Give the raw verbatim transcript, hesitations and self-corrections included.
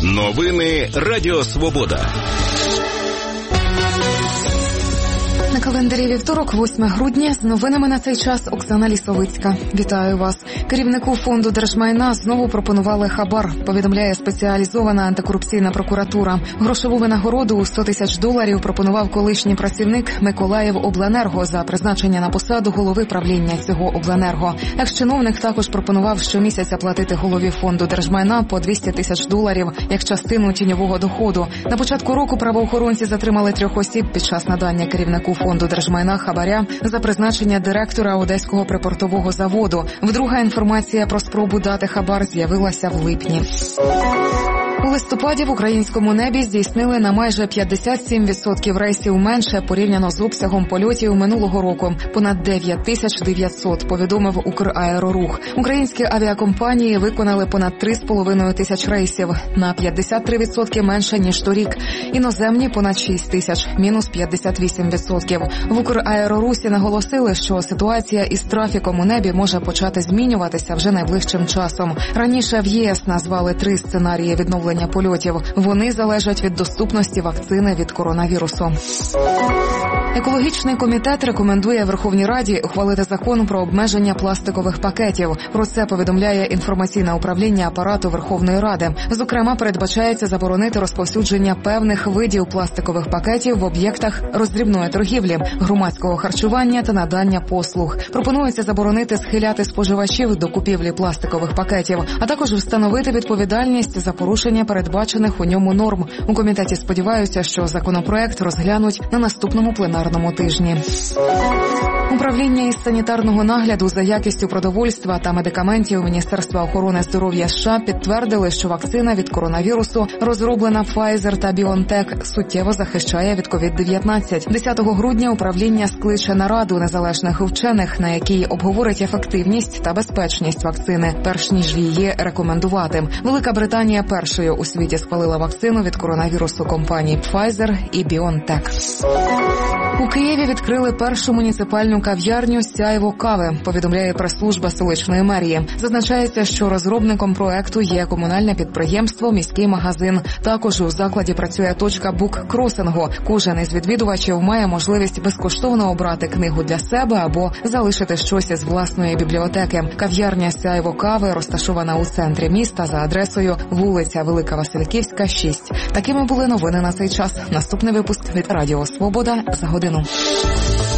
Новини Радіо Свобода. На календарі вівторок, восьме грудня, з новинами на цей час Оксана Лісовицька. Вітаю вас. Керівнику фонду держмайна знову пропонували хабар, повідомляє спеціалізована антикорупційна прокуратура. Грошову винагороду у сто тисяч доларів пропонував колишній працівник Миколаївобленерго за призначення на посаду голови правління цього обленерго. Екс-чиновник також пропонував щомісяця платити голові фонду держмайна по двісті тисяч доларів як частину тіньового доходу. На початку року правоохоронці затримали трьох осіб під час надання керівнику фонду держмайна хабаря за призначення директора Одеського припортового заводу. Вдруге інформація про спробу дати хабар з'явилася в липні. У листопаді в українському небі здійснили на майже п'ятдесят сім відсотків рейсів менше порівняно з обсягом польотів минулого року – понад дев'ять тисяч дев'ятсот, повідомив Украерорух. Українські авіакомпанії виконали понад три з половиною тисяч рейсів – на п'ятдесят три відсотки менше, ніж торік. Іноземні – понад шість тисяч – мінус п'ятдесят вісім відсотків. В Украерорусі наголосили, що ситуація із трафіком у небі може почати змінюватися вже найближчим часом. Раніше в ЄС назвали три сценарії відновлення польотів. Вони залежать від доступності вакцини від коронавірусу. Екологічний комітет рекомендує Верховній Раді ухвалити закон про обмеження пластикових пакетів. Про це повідомляє інформаційне управління апарату Верховної Ради. Зокрема, передбачається заборонити розповсюдження певних видів пластикових пакетів в об'єктах роздрібної торгівлі, громадського харчування та надання послуг. Пропонується заборонити схиляти споживачів до купівлі пластикових пакетів, а також встановити відповідальність за порушення передбачених у ньому норм. У комітеті сподіваються, що законопроект розглянуть на наступному пленарному тижні. Управління із санітарного нагляду за якістю продовольства та медикаментів Міністерства охорони здоров'я США підтвердили, що вакцина від коронавірусу, розроблена Pfizer та BioNTech, суттєво захищає від ковід дев'ятнадцять. десятого грудня управління скличе нараду незалежних вчених, на якій обговорить ефективність та безпечність вакцини, перш ніж її рекомендувати. Велика Британія першою у світі схвалила вакцину від коронавірусу компаній Pfizer і BioNTech. У Києві відкрили першу муніципальну кав'ярню «Сяйво кави», повідомляє прес-служба столичної мерії. Зазначається, що розробником проекту є комунальне підприємство «Міський магазин». Також у закладі працює точка буккросингу. Кожен із відвідувачів має можливість безкоштовно обрати книгу для себе або залишити щось із власної бібліотеки. Кав'ярня «Сяйво кави» розташована у центрі міста за адресою вулиця Велика Васильківська, шість. Такими були новини на цей час. Наступний випуск від Радіо Свобода за годину.